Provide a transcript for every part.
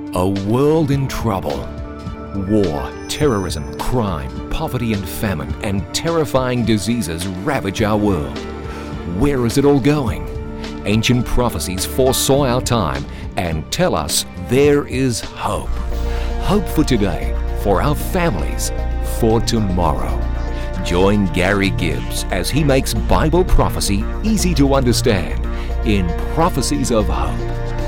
A world in trouble. War, terrorism, crime, poverty and famine, and terrifying diseases ravage our world. Where is it all going? Ancient prophecies foresaw our time and tell us there is hope. Hope for today, for our families, for tomorrow. Join Gary Gibbs as he makes Bible prophecy easy to understand in Prophecies of Hope.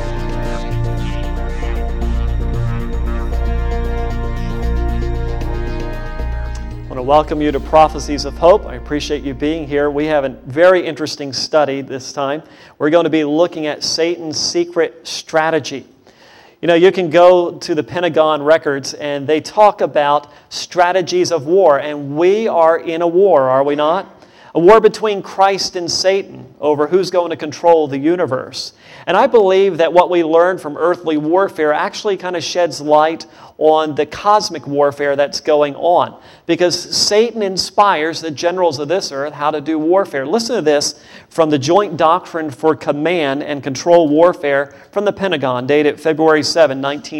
I want to welcome you to Prophecies of Hope. I appreciate you being here. We have a very interesting study this time. We're going to be looking at Satan's secret strategy. You know, you can go to the Pentagon records and they talk about strategies of war, and we are in a war, are we not? A war between Christ and Satan over who's going to control the universe. And I believe that what we learn from earthly warfare actually kind of sheds light on the cosmic warfare that's going on. Because Satan inspires the generals of this earth how to do warfare. Listen to this from the Joint Doctrine for Command and Control Warfare from the Pentagon, dated February 7,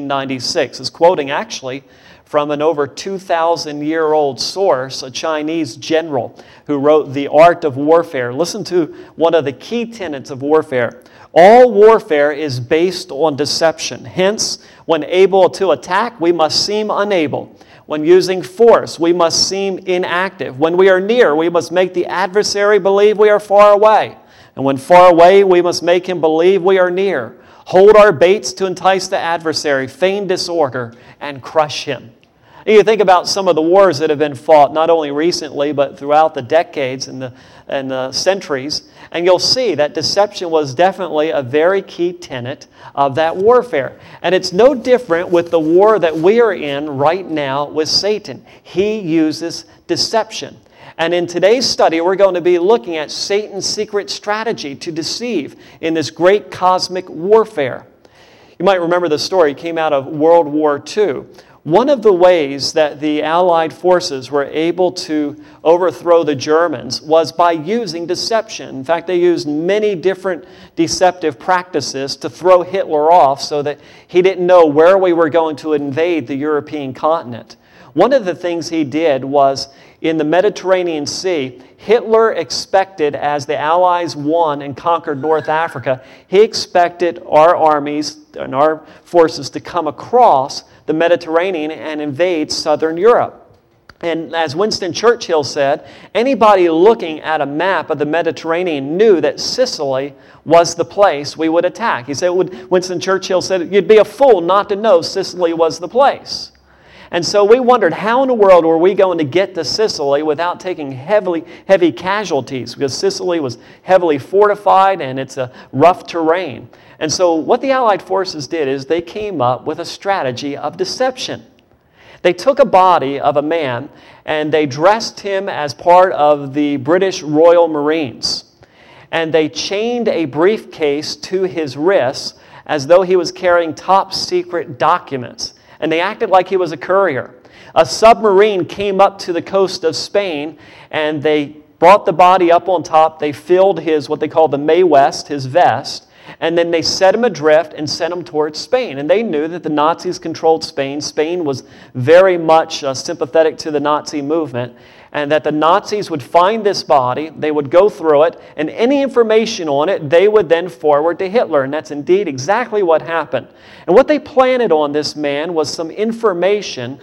1996. It's quoting actually from an over 2,000-year-old source, a Chinese general who wrote The Art of Warfare. Listen to one of the key tenets of warfare. All warfare is based on deception. Hence, when able to attack, we must seem unable. When using force, we must seem inactive. When we are near, we must make the adversary believe we are far away. And when far away, we must make him believe we are near. Hold our baits to entice the adversary, feign disorder, and crush him. You think about some of the wars that have been fought, not only recently, but throughout the decades and the centuries, and you'll see that deception was definitely a very key tenet of that warfare. And it's no different with the war that we are in right now with Satan. He uses deception. And in today's study, we're going to be looking at Satan's secret strategy to deceive in this great cosmic warfare. You might remember the story. It came out of World War II. One of the ways that the Allied forces were able to overthrow the Germans was by using deception. In fact, they used many different deceptive practices to throw Hitler off so that he didn't know where we were going to invade the European continent. One of the things he did was in the Mediterranean Sea, Hitler expected, as the Allies won and conquered North Africa, he expected our armies and our forces to come across the Mediterranean and invade southern Europe. And as Winston Churchill said, anybody looking at a map of the Mediterranean knew that Sicily was the place we would attack. He said, Winston Churchill said, you'd be a fool not to know Sicily was the place. And so we wondered, how in the world were we going to get to Sicily without taking heavy casualties? Because Sicily was heavily fortified and it's a rough terrain. And so what the Allied forces did is they came up with a strategy of deception. They took a body of a man and they dressed him as part of the British Royal Marines. And they chained a briefcase to his wrists as though he was carrying top secret documents. And they acted like he was a courier. A submarine came up to the coast of Spain, and they brought the body up on top. They filled his, what they call the Mae West, his vest, and then they set him adrift and sent him towards Spain. And they knew that the Nazis controlled Spain. Spain was very much sympathetic to the Nazi movement, and that the Nazis would find this body, they would go through it, and any information on it, they would then forward to Hitler. And that's indeed exactly what happened. And what they planted on this man was some information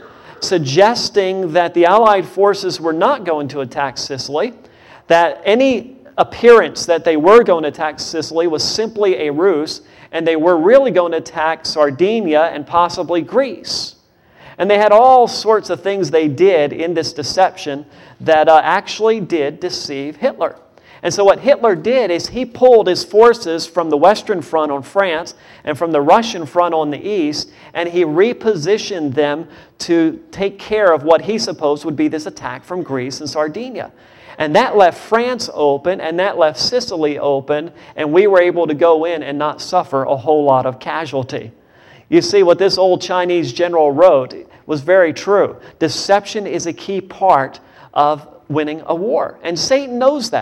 suggesting that the Allied forces were not going to attack Sicily, that any appearance that they were going to attack Sicily was simply a ruse, and they were really going to attack Sardinia and possibly Greece. And they had all sorts of things they did in this deception that actually did deceive Hitler. And so what Hitler did is he pulled his forces from the Western Front on France and from the Russian front on the east, and he repositioned them to take care of what he supposed would be this attack from Greece and Sardinia. And that left France open, and that left Sicily open, and we were able to go in and not suffer a whole lot of casualty. You see, what this old Chinese general wrote was very true. Deception is a key part of winning a war. And Satan knows that.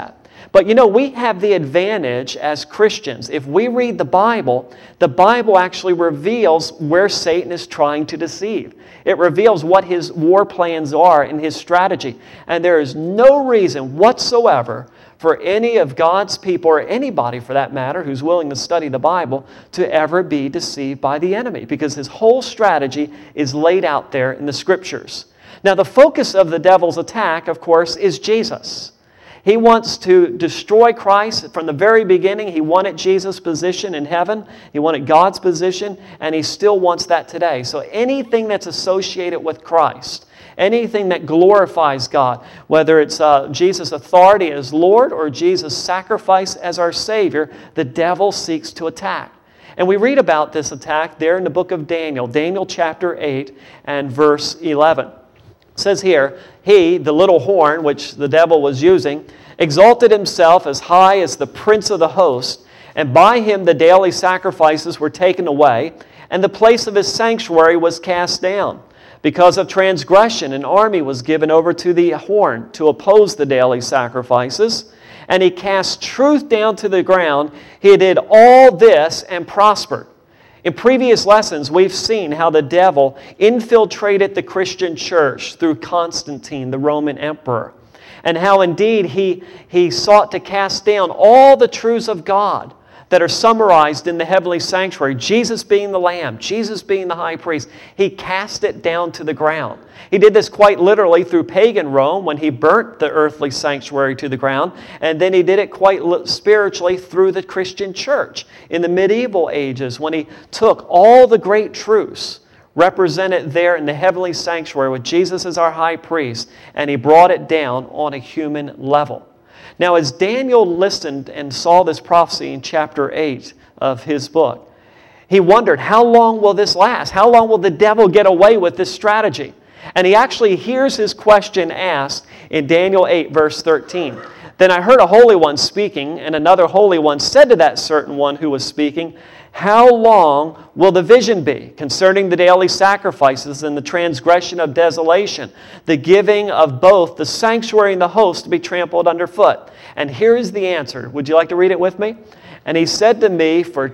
But we have the advantage as Christians. If we read the Bible actually reveals where Satan is trying to deceive. It reveals what his war plans are and his strategy. And there is no reason whatsoever for any of God's people, or anybody for that matter, who's willing to study the Bible, to ever be deceived by the enemy, because his whole strategy is laid out there in the Scriptures. Now, the focus of the devil's attack, of course, is Jesus. He wants to destroy Christ. From the very beginning, he wanted Jesus' position in heaven. He wanted God's position, and he still wants that today. So anything that's associated with Christ, anything that glorifies God, whether it's Jesus' authority as Lord or Jesus' sacrifice as our Savior, the devil seeks to attack. And we read about this attack there in the book of Daniel, Daniel chapter 8 and verse 11. It says here, he, the little horn, which the devil was using, exalted himself as high as the prince of the host, and by him the daily sacrifices were taken away, and the place of his sanctuary was cast down. Because of transgression, an army was given over to the horn to oppose the daily sacrifices, and he cast truth down to the ground. He did all this and prospered. In previous lessons, we've seen how the devil infiltrated the Christian church through Constantine, the Roman emperor, and how indeed he sought to cast down all the truths of God that are summarized in the heavenly sanctuary. Jesus being the Lamb, Jesus being the high priest, he cast it down to the ground. He did this quite literally through pagan Rome when he burnt the earthly sanctuary to the ground, and then he did it quite spiritually through the Christian church in the medieval ages when he took all the great truths represented there in the heavenly sanctuary with Jesus as our high priest, and he brought it down on a human level. Now, as Daniel listened and saw this prophecy in chapter 8 of his book, he wondered, how long will this last? How long will the devil get away with this strategy? And he actually hears his question asked in Daniel 8, verse 13. Then I heard a holy one speaking, and another holy one said to that certain one who was speaking, how long will the vision be concerning the daily sacrifices and the transgression of desolation, the giving of both the sanctuary and the host to be trampled underfoot? And here is the answer. Would you like to read it with me? And he said to me, for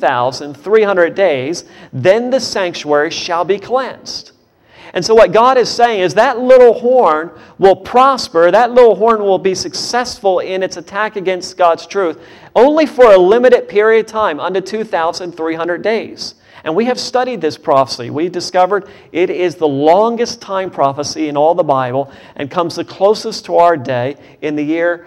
2,300 days, then the sanctuary shall be cleansed. And so what God is saying is that little horn will prosper, that little horn will be successful in its attack against God's truth only for a limited period of time, under 2,300 days. And we have studied this prophecy. We discovered it is the longest time prophecy in all the Bible and comes the closest to our day in the year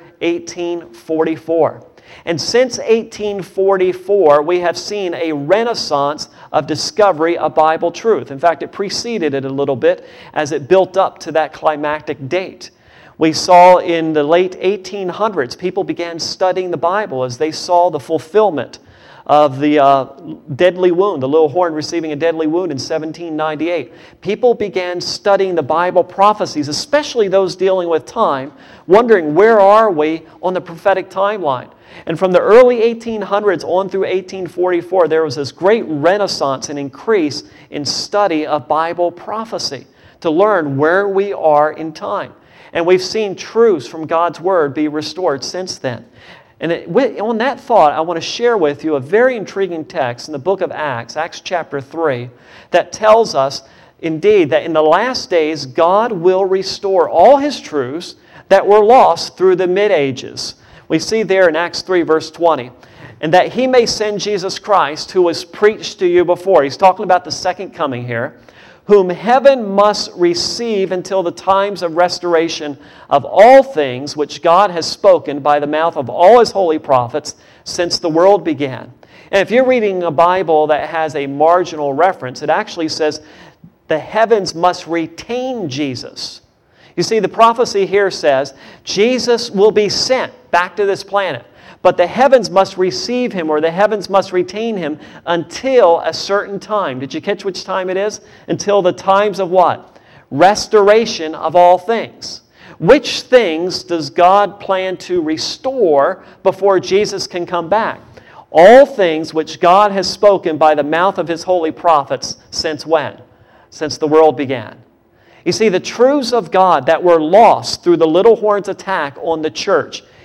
1844. And since 1844, we have seen a renaissance of discovery of Bible truth. In fact, it preceded it a little bit as it built up to that climactic date. We saw in the late 1800s, people began studying the Bible as they saw the fulfillment of the deadly wound, the little horn receiving a deadly wound in 1798. People began studying the Bible prophecies, especially those dealing with time, wondering where are we on the prophetic timeline. And from the early 1800s on through 1844, there was this great renaissance and increase in study of Bible prophecy to learn where we are in time. And we've seen truths from God's Word be restored since then. And on that thought, I want to share with you a very intriguing text in the book of Acts, Acts chapter 3, that tells us, indeed, that in the last days, God will restore all His truths that were lost through the mid-ages. We see there in Acts 3, verse 20, and that He may send Jesus Christ, who was preached to you before. He's talking about the second coming here, whom heaven must receive until the times of restoration of all things which God has spoken by the mouth of all His holy prophets since the world began. And if you're reading a Bible that has a marginal reference, it actually says the heavens must retain Jesus. You see, the prophecy here says Jesus will be sent back to this planet, but the heavens must receive Him, or the heavens must retain Him until a certain time. Did you catch which time it is? Until the times of what? Restoration of all things. Which things does God plan to restore before Jesus can come back? All things which God has spoken by the mouth of His holy prophets since when? Since the world began. You see, the truths of God that were lost through the little horn's attack on the church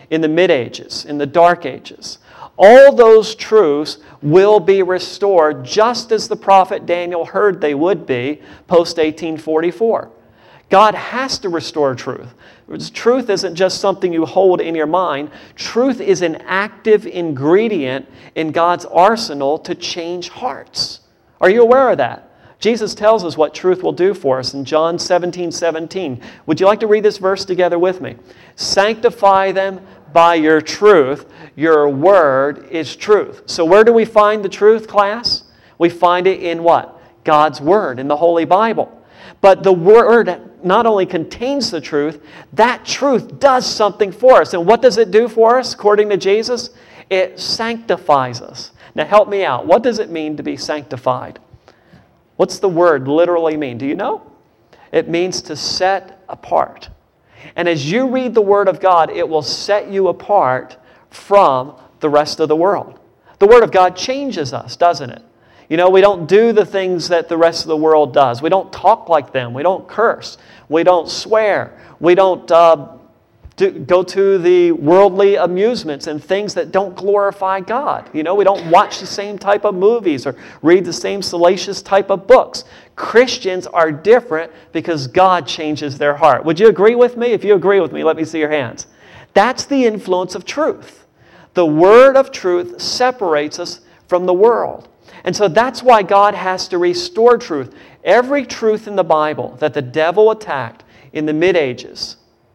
in the mid-ages, in the dark ages. All those truths will be restored just as the prophet Daniel heard they would be post-1844. God has to restore truth. Truth isn't just something you hold in your mind. Truth is an active ingredient in God's arsenal to change hearts. Are you aware of that? Jesus tells us what truth will do for us in John 17:17. Would you like to read this verse together with me? Sanctify them by your truth. Your word is truth. So where do we find the truth, class? We find it in what? God's word, in the Holy Bible. But the word not only contains the truth, that truth does something for us. And what does it do for us, according to Jesus? It sanctifies us. Now help me out. What does it mean to be sanctified? What's the word literally mean? Do you know? It means to set apart. And as you read the Word of God, it will set you apart from the rest of the world. The Word of God changes us, doesn't it? You know, we don't do the things that the rest of the world does. We don't talk like them. We don't curse. We don't swear. We don't go to the worldly amusements and things that don't glorify God. You know, we don't watch the same type of movies or read the same salacious type of books. Christians are different because God changes their heart. Would you agree with me? If you agree with me, let me see your hands. That's the influence of truth. The word of truth separates us from the world. And so that's why God has to restore truth. Every truth in the Bible that the devil attacked in the mid-ages,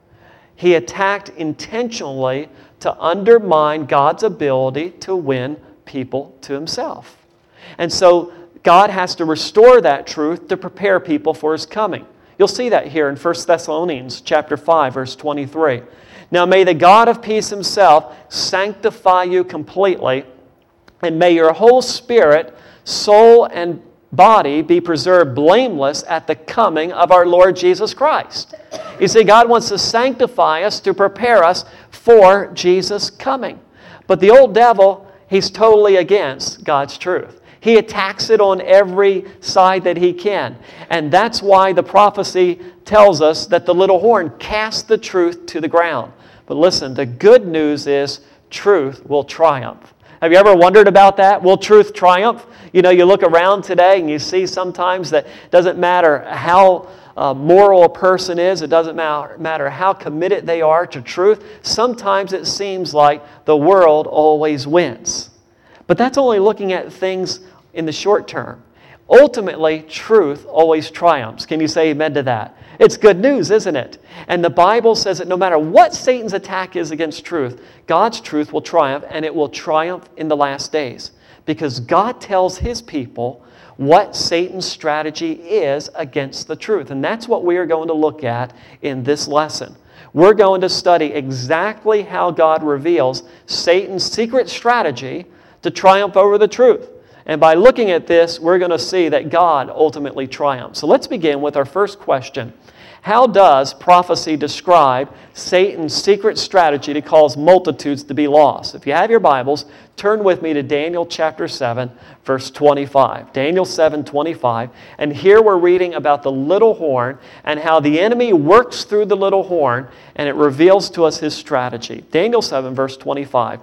he attacked intentionally to undermine God's ability to win people to himself. And so God has to restore that truth to prepare people for his coming. You'll see that here in 1 Thessalonians chapter 5, verse 23. Now may the God of peace himself sanctify you completely, and may your whole spirit, soul, and body be preserved blameless at the coming of our Lord Jesus Christ. You see, God wants to sanctify us to prepare us for Jesus' coming. But the old devil, he's totally against God's truth. He attacks it on every side that he can. And that's why the prophecy tells us that the little horn cast the truth to the ground. But listen, the good news is truth will triumph. Have you ever wondered about that? Will truth triumph? You know, you look around today and you see sometimes that it doesn't matter how moral a person is. It doesn't matter how committed they are to truth. Sometimes it seems like the world always wins. But that's only looking at things in the short term. Ultimately, truth always triumphs. Can you say amen to that? It's good news, isn't it? And the Bible says that no matter what Satan's attack is against truth, God's truth will triumph, and it will triumph in the last days. Because God tells his people what Satan's strategy is against the truth. And that's what we are going to look at in this lesson. We're going to study exactly how God reveals Satan's secret strategy to triumph over the truth. And by looking at this, we're going to see that God ultimately triumphs. So let's begin with our first question. How does prophecy describe Satan's secret strategy to cause multitudes to be lost? If you have your Bibles, turn with me to Daniel chapter 7, verse 25. Daniel 7:25. And here we're reading about the little horn and how the enemy works through the little horn, and it reveals to us his strategy. Daniel 7, verse 25.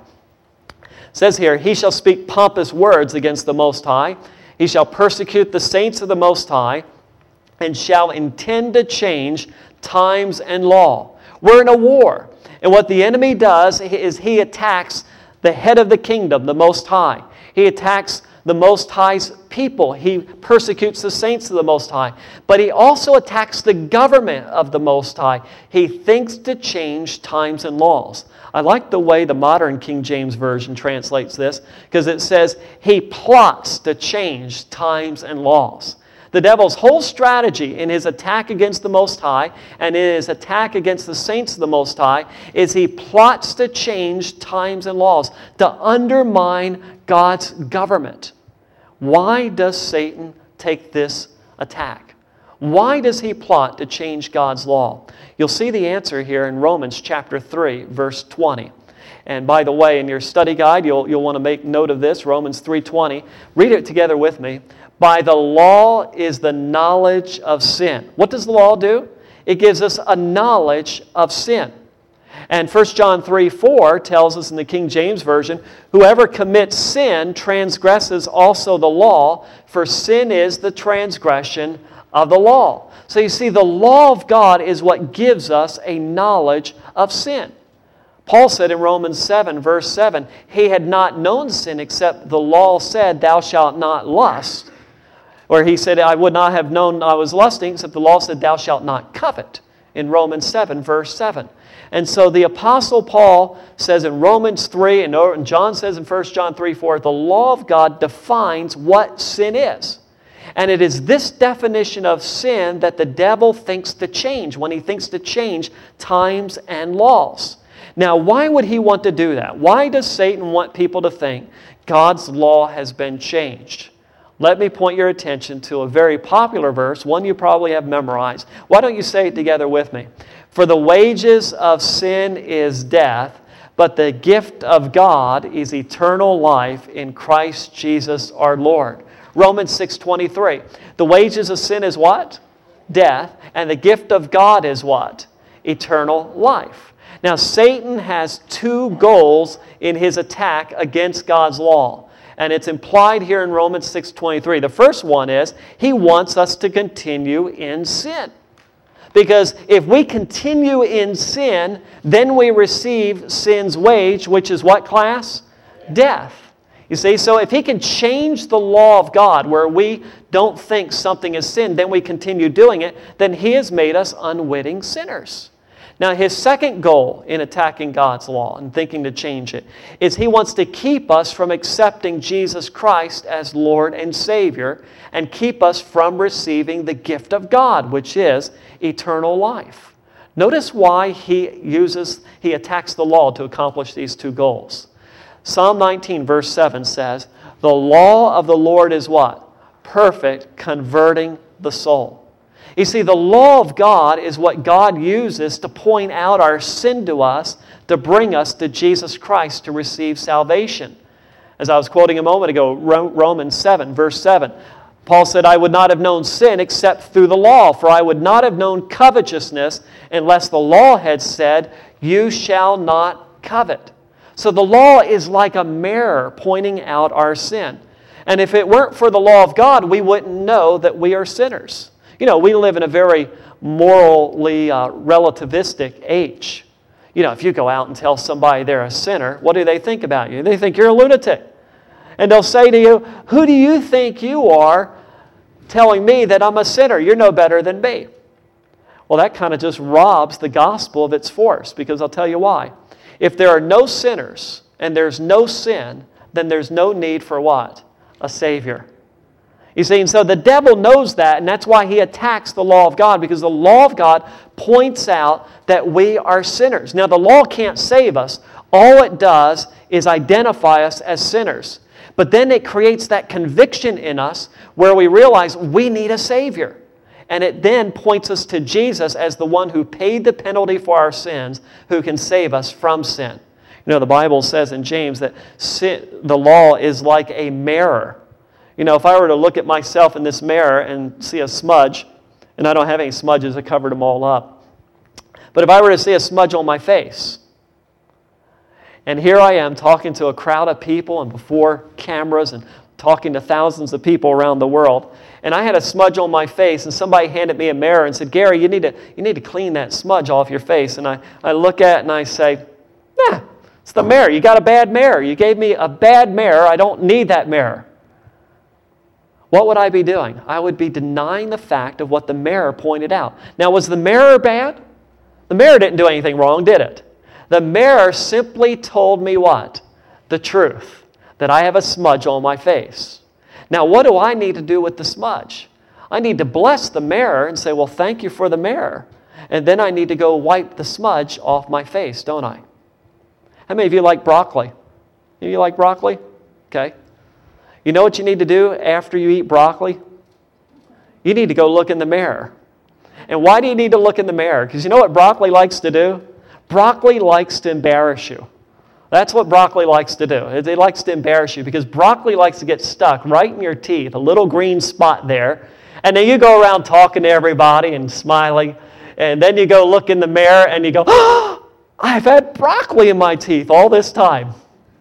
It says here, he shall speak pompous words against the Most High. He shall persecute the saints of the Most High, and shall intend to change times and law. We're in a war. And what the enemy does is he attacks the head of the kingdom, the Most High. He attacks the Most High's people. He persecutes the saints of the Most High. But he also attacks the government of the Most High. He thinks to change times and laws. I like the way the modern King James Version translates this, because it says he plots to change times and laws. The devil's whole strategy in his attack against the Most High and in his attack against the saints of the Most High is he plots to change times and laws, to undermine God's government. Why does Satan take this attack? Why does he plot to change God's law? You'll see the answer here in Romans chapter 3, verse 20. And by the way, in your study guide, you'll want to make note of this, Romans 3:20. Read it together with me. By the law is the knowledge of sin. What does the law do? It gives us a knowledge of sin. And 1 John 3:4 tells us in the King James Version, whoever commits sin transgresses also the law, for sin is the transgression of the law. So you see, the law of God is what gives us a knowledge of sin. Paul said in Romans 7, verse 7, he had not known sin except the law said, thou shalt not lust. Or he said, I would not have known I was lusting except the law said, thou shalt not covet, in Romans 7, verse 7. And so the Apostle Paul says in Romans 3, and John says in 1 John 3:4, the law of God defines what sin is. And it is this definition of sin that the devil thinks to change when he thinks to change times and laws. Now, why would he want to do that? Why does Satan want people to think God's law has been changed? Let me point your attention to a very popular verse, one you probably have memorized. Why don't you say it together with me? For the wages of sin is death, but the gift of God is eternal life in Christ Jesus our Lord. Romans 6:23. The wages of sin is what? Death. And the gift of God is what? Eternal life. Now, Satan has two goals in his attack against God's law. And it's implied here in Romans 6:23. The first one is he wants us to continue in sin. Because if we continue in sin, then we receive sin's wage, which is what class? Death. You see, so if he can change the law of God where we don't think something is sin, then we continue doing it, then he has made us unwitting sinners. Now, his second goal in attacking God's law and thinking to change it is he wants to keep us from accepting Jesus Christ as Lord and Savior and keep us from receiving the gift of God, which is eternal life. Notice why he attacks the law to accomplish these two goals. Psalm 19, verse 7 says, the law of the Lord is what? Perfect, converting the soul. You see, the law of God is what God uses to point out our sin to us, to bring us to Jesus Christ to receive salvation. As I was quoting a moment ago, Romans 7, verse 7, Paul said, I would not have known sin except through the law, for I would not have known covetousness unless the law had said, you shall not covet. So the law is like a mirror pointing out our sin. And if it weren't for the law of God, we wouldn't know that we are sinners. You know, we live in a very morally relativistic age. You know, if you go out and tell somebody they're a sinner, what do they think about you? They think you're a lunatic. And they'll say to you, who do you think you are telling me that I'm a sinner? You're no better than me. Well, that kind of just robs the gospel of its force, because I'll tell you why. If there are no sinners and there's no sin, then there's no need for what? A Savior. You see, and so the devil knows that, and that's why he attacks the law of God, because the law of God points out that we are sinners. Now, the law can't save us. All it does is identify us as sinners. But then it creates that conviction in us where we realize we need a Savior. And it then points us to Jesus as the one who paid the penalty for our sins, who can save us from sin. You know, the Bible says in James that the law is like a mirror. You know, if I were to look at myself in this mirror and see a smudge, and I don't have any smudges, I covered them all up. But if I were to see a smudge on my face, and here I am talking to a crowd of people and before cameras and talking to thousands of people around the world, and I had a smudge on my face, and somebody handed me a mirror and said, Gary, you need to clean that smudge off your face. And I look at it and I say, it's the mirror. You got a bad mirror. You gave me a bad mirror. I don't need that mirror. What would I be doing? I would be denying the fact of what the mirror pointed out. Now, was the mirror bad? The mirror didn't do anything wrong, did it? The mirror simply told me what? The truth, that I have a smudge on my face. Now, what do I need to do with the smudge? I need to bless the mirror and say, well, thank you for the mirror. And then I need to go wipe the smudge off my face, don't I? How many of you like broccoli? You like broccoli? Okay. You know what you need to do after you eat broccoli? You need to go look in the mirror. And why do you need to look in the mirror? Because you know what broccoli likes to do? Broccoli likes to embarrass you. That's what broccoli likes to do. It likes to embarrass you because broccoli likes to get stuck right in your teeth, a little green spot there. And then you go around talking to everybody and smiling. And then you go look in the mirror and you go, oh, I've had broccoli in my teeth all this time.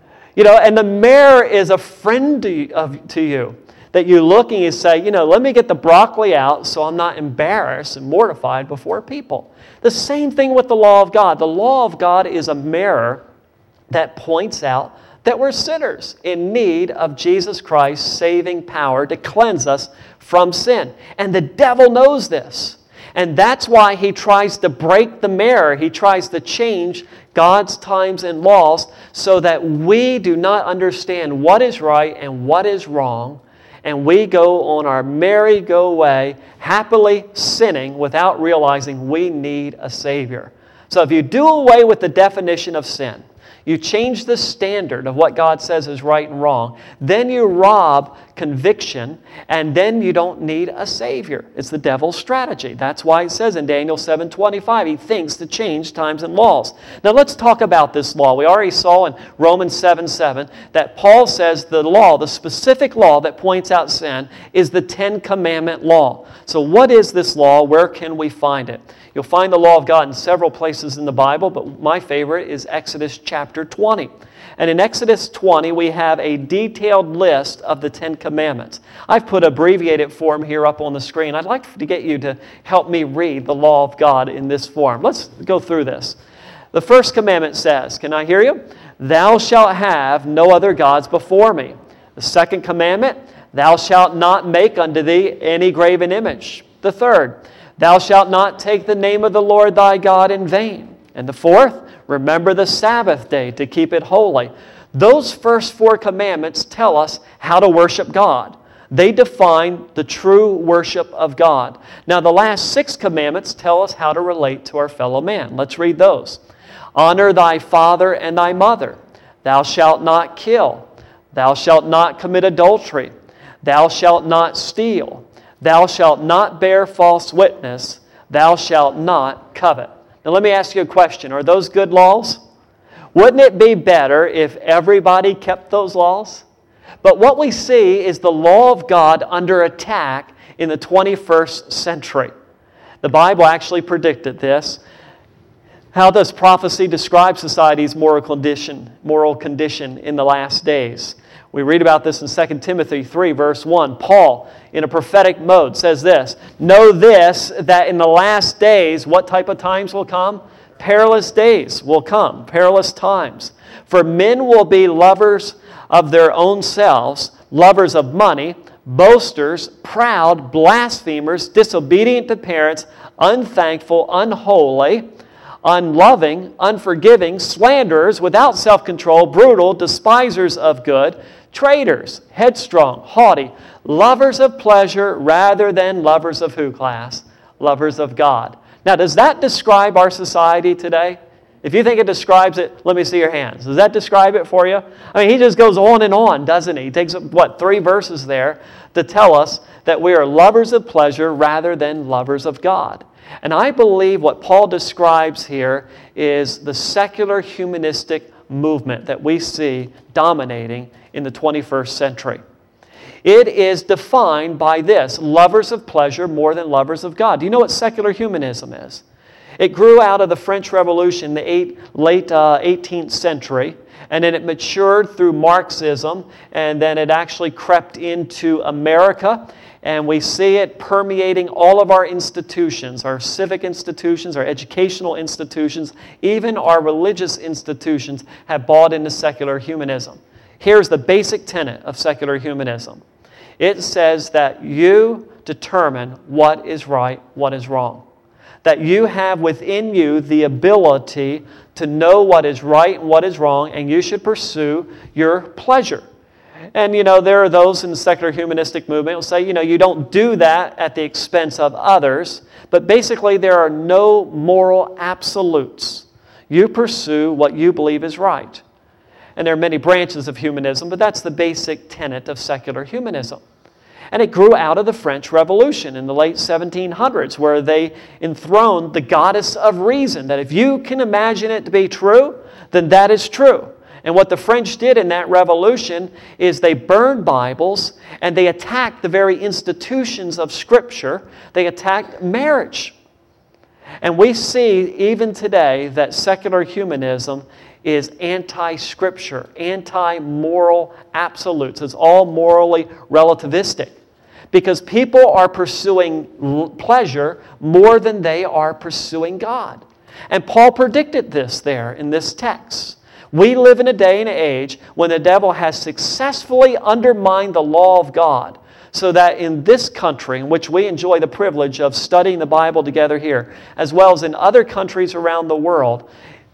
And the mayor is a friend to you. That you look and you say, let me get the broccoli out so I'm not embarrassed and mortified before people. The same thing with the law of God. The law of God is a mirror that points out that we're sinners in need of Jesus Christ's saving power to cleanse us from sin. And the devil knows this. And that's why he tries to break the mirror. He tries to change God's times and laws so that we do not understand what is right and what is wrong. And we go on our merry-go way, happily sinning without realizing we need a Savior. So if you do away with the definition of sin, you change the standard of what God says is right and wrong, then you rob conviction, and then you don't need a Savior. It's the devil's strategy. That's why it says in Daniel 7:25, he thinks to change times and laws. Now let's talk about this law. We already saw in Romans 7:7 that Paul says the law, the specific law that points out sin, is the 10 Commandment law. So what is this law? Where can we find it? You'll find the law of God in several places in the Bible, but my favorite is Exodus chapter 20. And in Exodus 20, we have a detailed list of the 10 Commandments. I've put abbreviated form here up on the screen. I'd like to get you to help me read the law of God in this form. Let's go through this. The first commandment says, can I hear you? Thou shalt have no other gods before me. The second commandment, thou shalt not make unto thee any graven image. The third, thou shalt not take the name of the Lord thy God in vain. And the fourth, remember the Sabbath day to keep it holy. Those first 4 commandments tell us how to worship God. They define the true worship of God. Now, the last 6 commandments tell us how to relate to our fellow man. Let's read those. Honor thy father and thy mother. Thou shalt not kill. Thou shalt not commit adultery. Thou shalt not steal. Thou shalt not bear false witness. Thou shalt not covet. Now let me ask you a question. Are those good laws? Wouldn't it be better if everybody kept those laws? But what we see is the law of God under attack in the 21st century. The Bible actually predicted this. How does prophecy describe society's moral condition in the last days? We read about this in 2 Timothy 3, verse 1. Paul, in a prophetic mode, says this, know this, that in the last days, what type of times will come? Perilous days will come, perilous times. For men will be lovers of their own selves, lovers of money, boasters, proud, blasphemers, disobedient to parents, unthankful, unholy, unloving, unforgiving, slanderers, without self-control, brutal, despisers of good, traitors, headstrong, haughty, lovers of pleasure rather than lovers of who class? Lovers of God. Now, does that describe our society today? If you think it describes it, let me see your hands. Does that describe it for you? I mean, he just goes on and on, doesn't he? He takes, 3 verses there to tell us that we are lovers of pleasure rather than lovers of God. And I believe what Paul describes here is the secular humanistic movement that we see dominating in the 21st century. It is defined by this, lovers of pleasure more than lovers of God. Do you know what secular humanism is? It grew out of the French Revolution in the late 18th century, and then it matured through Marxism, and then it actually crept into America, and we see it permeating all of our institutions, our civic institutions, our educational institutions, even our religious institutions have bought into secular humanism. Here's the basic tenet of secular humanism. It says that you determine what is right, what is wrong. That you have within you the ability to know what is right and what is wrong, and you should pursue your pleasure. And, there are those in the secular humanistic movement who will say, you don't do that at the expense of others. But basically, there are no moral absolutes. You pursue what you believe is right. And there are many branches of humanism, but that's the basic tenet of secular humanism. And it grew out of the French Revolution in the late 1700s, where they enthroned the goddess of reason, that if you can imagine it to be true, then that is true. And what the French did in that revolution is they burned Bibles and they attacked the very institutions of Scripture. They attacked marriage. And we see even today that secular humanism is anti-scripture, anti-moral absolutes. It's all morally relativistic because people are pursuing pleasure more than they are pursuing God. And Paul predicted this there in this text. We live in a day and age when the devil has successfully undermined the law of God, so that in this country, in which we enjoy the privilege of studying the Bible together here, as well as in other countries around the world,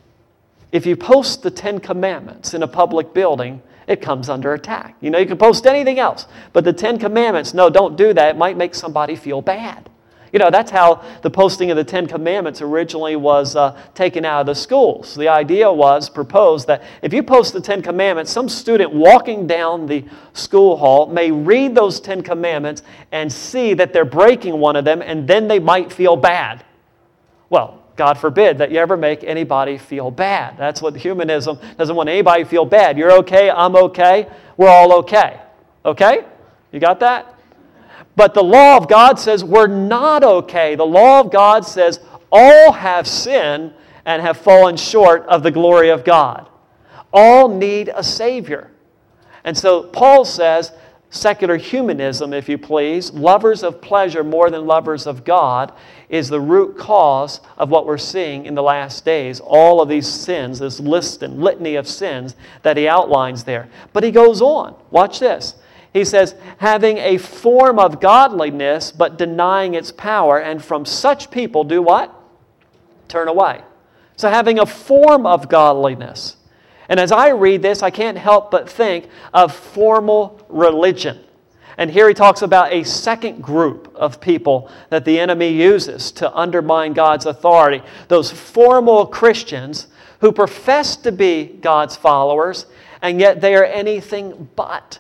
if you post the Ten Commandments in a public building, it comes under attack. You can post anything else, but the Ten Commandments, no, don't do that. It might make somebody feel bad. That's how the posting of the Ten Commandments originally was taken out of the schools. The idea was proposed that if you post the Ten Commandments, some student walking down the school hall may read those Ten Commandments and see that they're breaking one of them, and then they might feel bad. Well, God forbid that you ever make anybody feel bad. That's what humanism doesn't want anybody to feel bad. You're okay, I'm okay, we're all okay. Okay? You got that? But the law of God says we're not okay. The law of God says all have sinned and have fallen short of the glory of God. All need a Savior. And so Paul says secular humanism, if you please, lovers of pleasure more than lovers of God, is the root cause of what we're seeing in the last days. All of these sins, this list and litany of sins that he outlines there. But he goes on. Watch this. He says, having a form of godliness, but denying its power, and from such people do what? Turn away. So having a form of godliness. And as I read this, I can't help but think of formal religion. And here he talks about a second group of people that the enemy uses to undermine God's authority. Those formal Christians who profess to be God's followers, and yet they are anything but.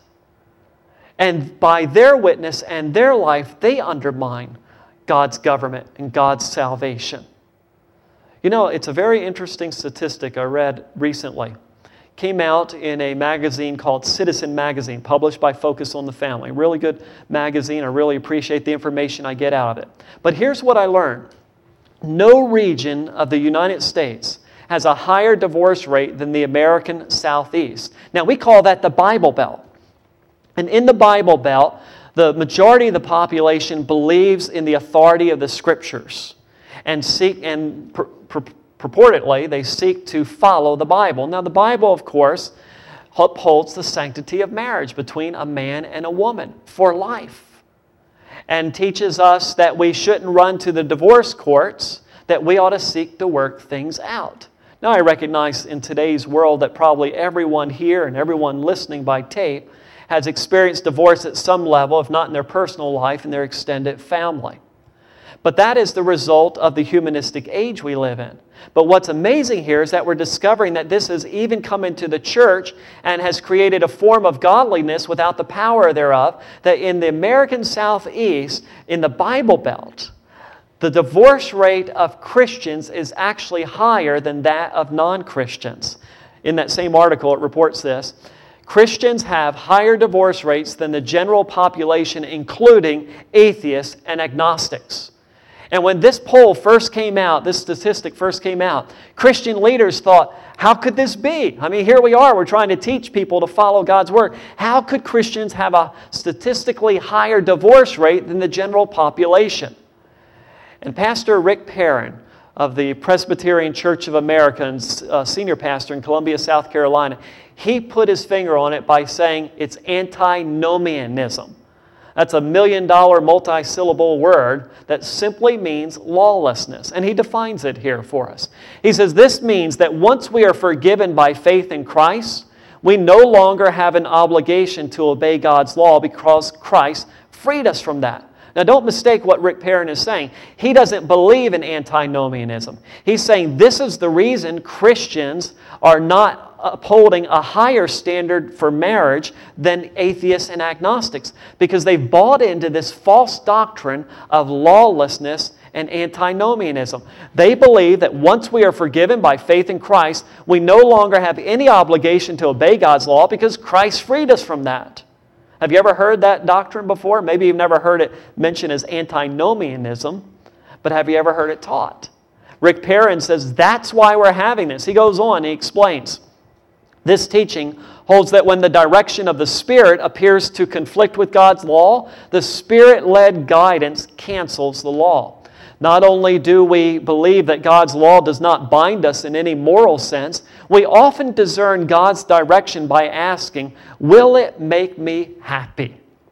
And by their witness and their life, they undermine God's government and God's salvation. It's a very interesting statistic I read recently. Came out in a magazine called Citizen Magazine, published by Focus on the Family. Really good magazine. I really appreciate the information I get out of it. But here's what I learned. No region of the United States has a higher divorce rate than the American Southeast. Now, we call that the Bible Belt. And in the Bible Belt, the majority of the population believes in the authority of the Scriptures and purportedly they seek to follow the Bible. Now, the Bible, of course, upholds the sanctity of marriage between a man and a woman for life and teaches us that we shouldn't run to the divorce courts, that we ought to seek to work things out. Now, I recognize in today's world that probably everyone here and everyone listening by tape has experienced divorce at some level, if not in their personal life, in their extended family. But that is the result of the humanistic age we live in. But what's amazing here is that we're discovering that this has even come into the church and has created a form of godliness without the power thereof, that in the American Southeast, in the Bible Belt, the divorce rate of Christians is actually higher than that of non-Christians. In that same article, it reports this. Christians have higher divorce rates than the general population, including atheists and agnostics. And when this poll first came out, this statistic first came out, Christian leaders thought, how could this be? I mean, here we are, we're trying to teach people to follow God's Word. How could Christians have a statistically higher divorce rate than the general population? And Pastor Rick Perrin of the Presbyterian Church of America and senior pastor in Columbia, South Carolina, he put his finger on it by saying it's antinomianism. That's a $1 million multi-syllable word that simply means lawlessness. And he defines it here for us. He says this means that once we are forgiven by faith in Christ, we no longer have an obligation to obey God's law because Christ freed us from that. Now, don't mistake what Rick Perrin is saying. He doesn't believe in antinomianism. He's saying this is the reason Christians are not upholding a higher standard for marriage than atheists and agnostics, because they've bought into this false doctrine of lawlessness and antinomianism. They believe that once we are forgiven by faith in Christ, we no longer have any obligation to obey God's law because Christ freed us from that. Have you ever heard that doctrine before? Maybe you've never heard it mentioned as antinomianism, but have you ever heard it taught? Rick Perrin says that's why we're having this. He goes on, he explains. This teaching holds that when the direction of the Spirit appears to conflict with God's law, the Spirit-led guidance cancels the law. Not only do we believe that God's law does not bind us in any moral sense, we often discern God's direction by asking, will it make me happy?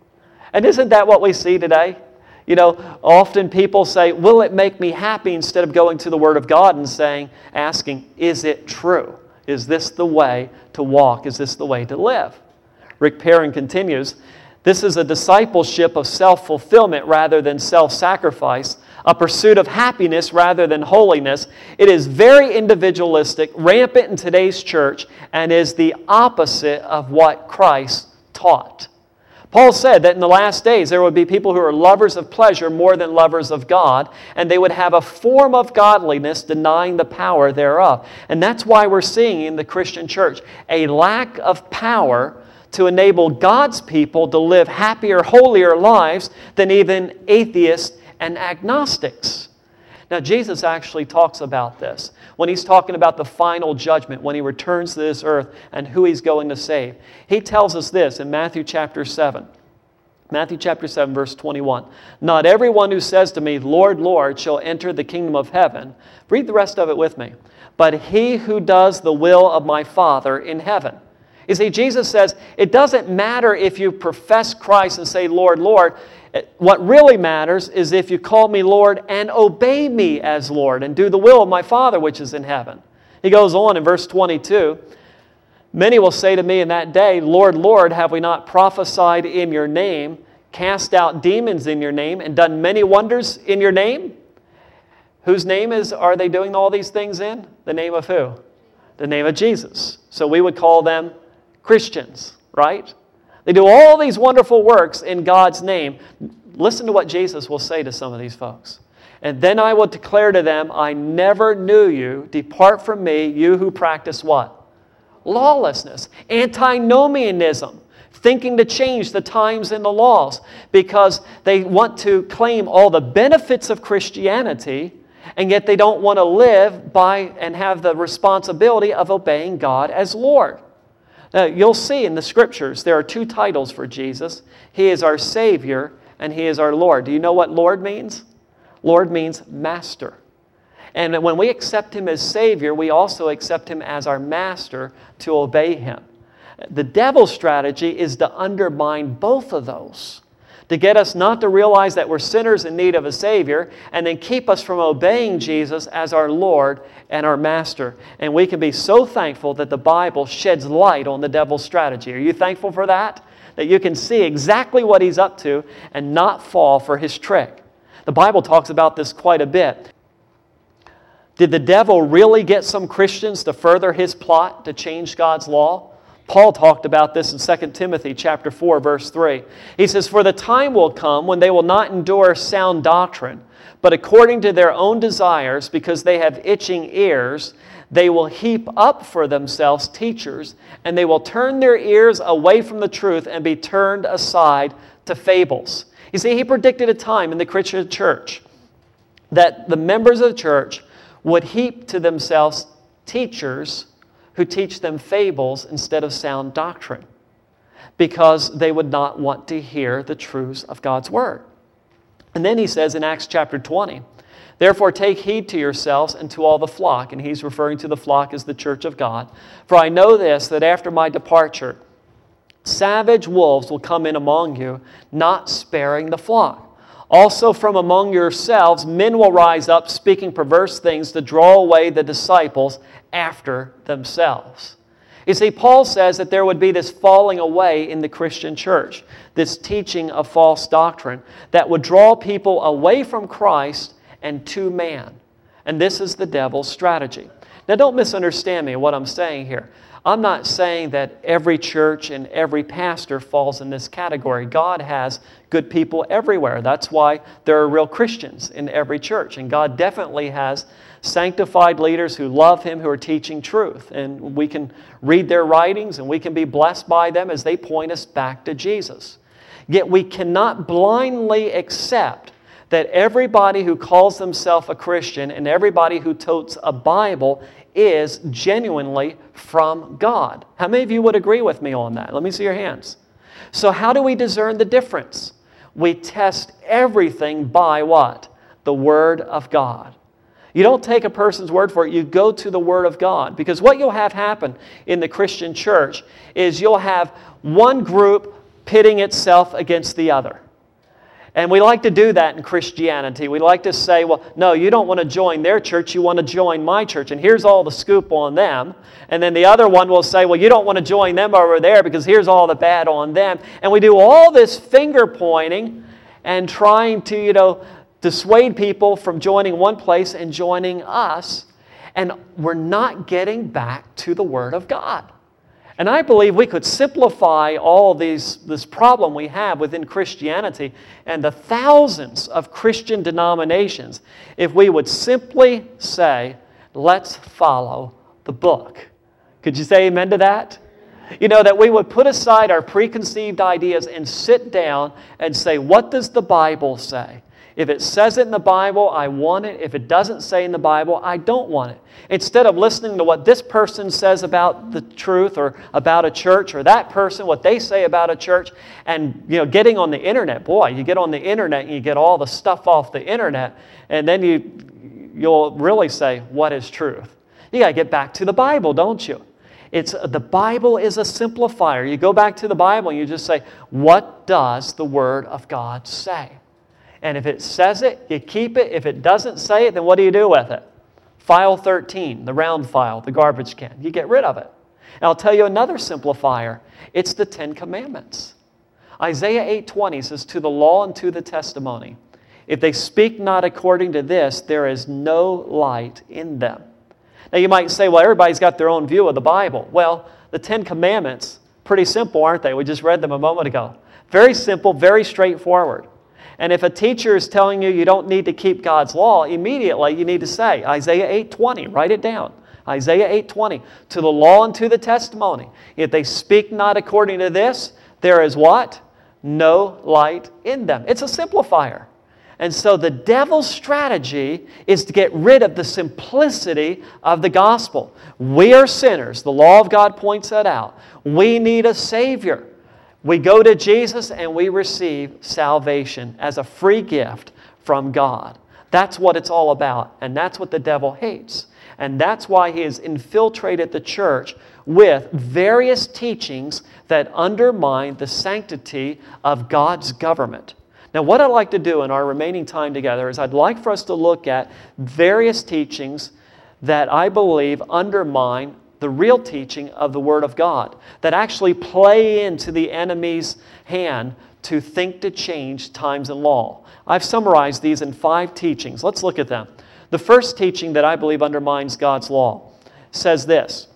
And isn't that what we see today? You know, often people say, will it make me happy, instead of going to the Word of God and asking, is it true? Is this the way to walk? Is this the way to live? Rick Perrin continues, this is a discipleship of self-fulfillment rather than self-sacrifice, a pursuit of happiness rather than holiness. It is very individualistic, rampant in today's church, and is the opposite of what Christ taught. Paul said that in the last days there would be people who are lovers of pleasure more than lovers of God, and they would have a form of godliness denying the power thereof. And that's why we're seeing in the Christian church a lack of power to enable God's people to live happier, holier lives than even atheists and agnostics. Now, Jesus actually talks about this when he's talking about the final judgment, when he returns to this earth and who he's going to save. He tells us this in Matthew chapter 7. Matthew chapter 7, verse 21. Not everyone who says to me, Lord, Lord, shall enter the kingdom of heaven. Read the rest of it with me. But he who does the will of my Father in heaven. You see, Jesus says, it doesn't matter if you profess Christ and say, Lord, Lord. What really matters is if you call me Lord and obey me as Lord and do the will of my Father which is in heaven. He goes on in verse 22, many will say to me in that day, Lord, Lord, have we not prophesied in your name, cast out demons in your name, and done many wonders in your name? Whose name are they doing all these things in? The name of who? The name of Jesus. So we would call them Christians, right? They do all these wonderful works in God's name. Listen to what Jesus will say to some of these folks. And then I will declare to them, I never knew you. Depart from me, you who practice what? Lawlessness. Antinomianism. Thinking to change the times and the laws. Because they want to claim all the benefits of Christianity, and yet they don't want to live by and have the responsibility of obeying God as Lord. Now, you'll see in the Scriptures there are two titles for Jesus. He is our Savior and He is our Lord. Do you know what Lord means? Lord means master. And when we accept Him as Savior, we also accept Him as our master to obey Him. The devil's strategy is to undermine both of those, to get us not to realize that we're sinners in need of a Savior, and then keep us from obeying Jesus as our Lord and our Master. And we can be so thankful that the Bible sheds light on the devil's strategy. Are you thankful for that? That you can see exactly what he's up to and not fall for his trick. The Bible talks about this quite a bit. Did the devil really get some Christians to further his plot to change God's law? Paul talked about this in 2 Timothy chapter 4, verse 3. He says, for the time will come when they will not endure sound doctrine, but according to their own desires, because they have itching ears, they will heap up for themselves teachers, and they will turn their ears away from the truth and be turned aside to fables. You see, he predicted a time in the Christian church that the members of the church would heap to themselves teachers who teach them fables instead of sound doctrine, because they would not want to hear the truths of God's Word. And then he says in Acts chapter 20, therefore take heed to yourselves and to all the flock, and he's referring to the flock as the church of God, for I know this, that after my departure, savage wolves will come in among you, not sparing the flock. Also from among yourselves men will rise up, speaking perverse things to draw away the disciples after themselves. You see, Paul says that there would be this falling away in the Christian church, this teaching of false doctrine that would draw people away from Christ and to man. And this is the devil's strategy. Now, don't misunderstand me what I'm saying here. I'm not saying that every church and every pastor falls in this category. God has good people everywhere. That's why there are real Christians in every church. And God definitely has sanctified leaders who love Him, who are teaching truth. And we can read their writings and we can be blessed by them as they point us back to Jesus. Yet we cannot blindly accept that everybody who calls themselves a Christian and everybody who totes a Bible is genuinely from God. How many of you would agree with me on that? Let me see your hands. So how do we discern the difference? We test everything by what? The Word of God. You don't take a person's word for it. You go to the Word of God. Because what you'll have happen in the Christian church is you'll have one group pitting itself against the other. And we like to do that in Christianity. We like to say, well, no, you don't want to join their church. You want to join my church. And here's all the scoop on them. And then the other one will say, well, you don't want to join them over there because here's all the bad on them. And we do all this finger pointing and trying to, dissuade people from joining one place and joining us, and we're not getting back to the Word of God. And I believe we could simplify all this problem we have within Christianity and the thousands of Christian denominations if we would simply say, let's follow the book. Could you say amen to that? That we would put aside our preconceived ideas and sit down and say, what does the Bible say? If it says it in the Bible, I want it. If it doesn't say in the Bible, I don't want it. Instead of listening to what this person says about the truth or about a church, or that person, what they say about a church, and getting on the internet. Boy, you get on the internet and you get all the stuff off the internet, and then you'll really say, what is truth? You got to get back to the Bible, don't you? The Bible is a simplifier. You go back to the Bible and you just say, what does the Word of God say? And if it says it, you keep it. If it doesn't say it, then what do you do with it? File 13, the round file, the garbage can. You get rid of it. And I'll tell you another simplifier. It's the Ten Commandments. Isaiah 8:20 says, to the law and to the testimony. If they speak not according to this, there is no light in them. Now you might say, well, everybody's got their own view of the Bible. Well, the Ten Commandments, pretty simple, aren't they? We just read them a moment ago. Very simple, very straightforward. And if a teacher is telling you you don't need to keep God's law, immediately you need to say, Isaiah 8:20, write it down. Isaiah 8:20, to the law and to the testimony. If they speak not according to this, there is what? No light in them. It's a simplifier. And so the devil's strategy is to get rid of the simplicity of the gospel. We are sinners. The law of God points that out. We need a Savior. We go to Jesus and we receive salvation as a free gift from God. That's what it's all about, and that's what the devil hates. And that's why he has infiltrated the church with various teachings that undermine the sanctity of God's government. Now, what I'd like to do in our remaining time together is I'd like for us to look at various teachings that I believe undermine the real teaching of the Word of God, that actually play into the enemy's hand to think to change times and law. I've summarized these in 5 teachings. Let's look at them. The first teaching that I believe undermines God's law says this: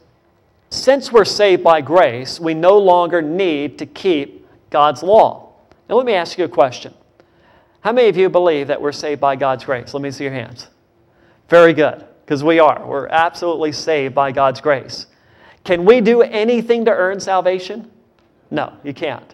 since we're saved by grace, we no longer need to keep God's law. Now let me ask you a question. How many of you believe that we're saved by God's grace? Let me see your hands. Very good. Because we are. We're absolutely saved by God's grace. Can we do anything to earn salvation? No, you can't.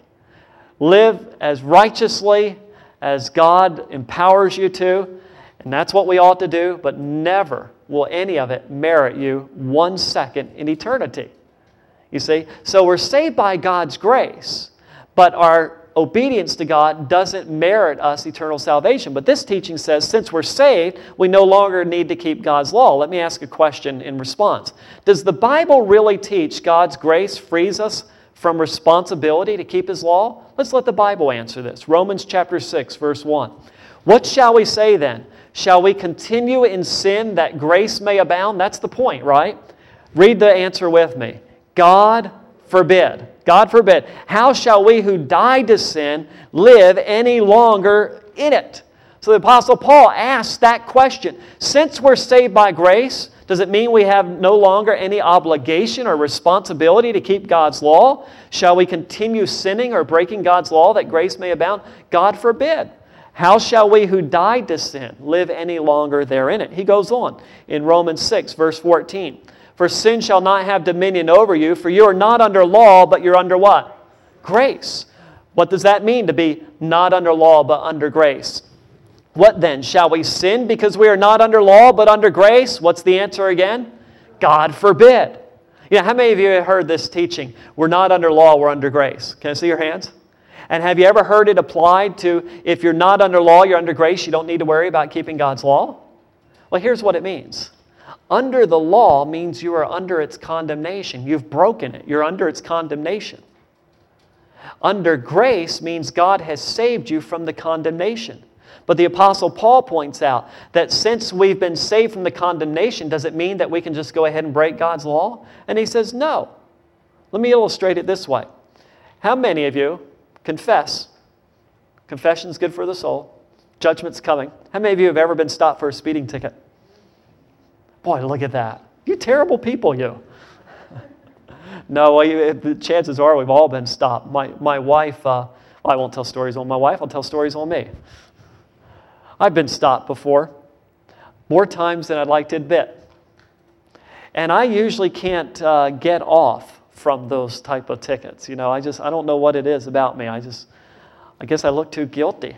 Live as righteously as God empowers you to, and that's what we ought to do, but never will any of it merit you 1 second in eternity. You see? So we're saved by God's grace, but our obedience to God doesn't merit us eternal salvation. But this teaching says, since we're saved, we no longer need to keep God's law. Let me ask a question in response. Does the Bible really teach God's grace frees us from responsibility to keep His law? Let's let the Bible answer this. Romans chapter 6, verse 1. What shall we say then? Shall we continue in sin that grace may abound? That's the point, right? Read the answer with me. God forbid. God forbid. How shall we who died to sin live any longer in it? So the Apostle Paul asks that question. Since we're saved by grace, does it mean we have no longer any obligation or responsibility to keep God's law? Shall we continue sinning or breaking God's law that grace may abound? God forbid. How shall we who died to sin live any longer therein it? He goes on in Romans 6, verse 14. For sin shall not have dominion over you, for you are not under law, but you're under what? Grace. What does that mean to be not under law, but under grace? What then? Shall we sin because we are not under law but under grace? What's the answer again? God forbid. You know, how many of you have heard this teaching? We're not under law, we're under grace. Can I see your hands? And have you ever heard it applied to if you're not under law, you're under grace, you don't need to worry about keeping God's law? Well, here's what it means. Under the law means you are under its condemnation. You've broken it. You're under its condemnation. Under grace means God has saved you from the condemnation. But the Apostle Paul points out that since we've been saved from the condemnation, does it mean that we can just go ahead and break God's law? And he says, no. Let me illustrate it this way. How many of you confess? Confession's good for the soul. Judgment's coming. How many of you have ever been stopped for a speeding ticket? Boy, look at that. You terrible people, you. No, the chances are we've all been stopped. My wife, I won't tell stories on my wife, I'll tell stories on me. I've been stopped before, more times than I'd like to admit. And I usually can't get off from those type of tickets. You know, I don't know what it is about me. I guess I look too guilty.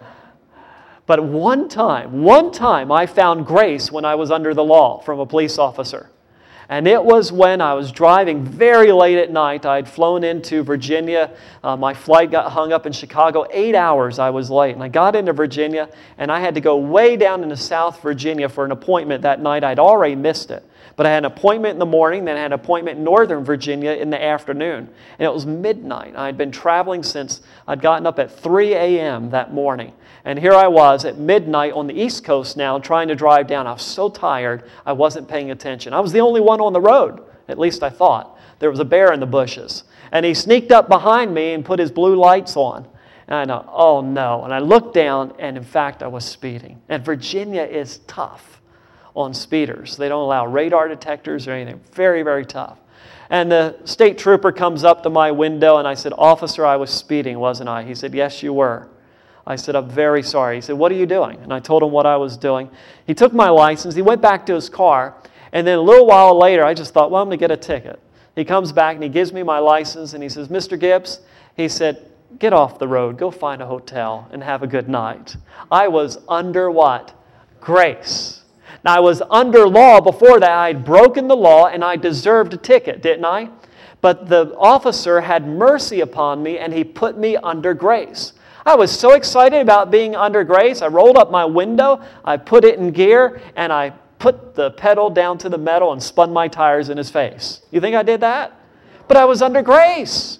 But one time I found grace when I was under the law from a police officer. And it was when I was driving very late at night. I'd flown into Virginia. My flight got hung up in Chicago. 8 hours I was late. And I got into Virginia, and I had to go way down into South Virginia for an appointment that night. I'd already missed it. But I had an appointment in the morning, then I had an appointment in Northern Virginia in the afternoon. And it was midnight. I had been traveling since I'd gotten up at 3 a.m. that morning. And here I was at midnight on the East Coast now trying to drive down. I was so tired, I wasn't paying attention. I was the only one on the road, at least I thought. There was a bear in the bushes. And he sneaked up behind me and put his blue lights on. And I know, oh no. And I looked down, and in fact, I was speeding. And Virginia is tough on speeders. They don't allow radar detectors or anything. Very, very tough. And the state trooper comes up to my window, and I said, "Officer, I was speeding, wasn't I?" He said, "Yes, you were." I said, "I'm very sorry." He said, "What are you doing?" And I told him what I was doing. He took my license. He went back to his car. And then a little while later, I just thought, well, I'm going to get a ticket. He comes back and he gives me my license. And he says, "Mr. Gibbs," he said, "get off the road. Go find a hotel and have a good night." I was under what? Grace. Now, I was under law before that. I had broken the law and I deserved a ticket, didn't I? But the officer had mercy upon me and he put me under grace. I was so excited about being under grace. I rolled up my window, I put it in gear, and I put the pedal down to the metal and spun my tires in his face. You think I did that? But I was under grace.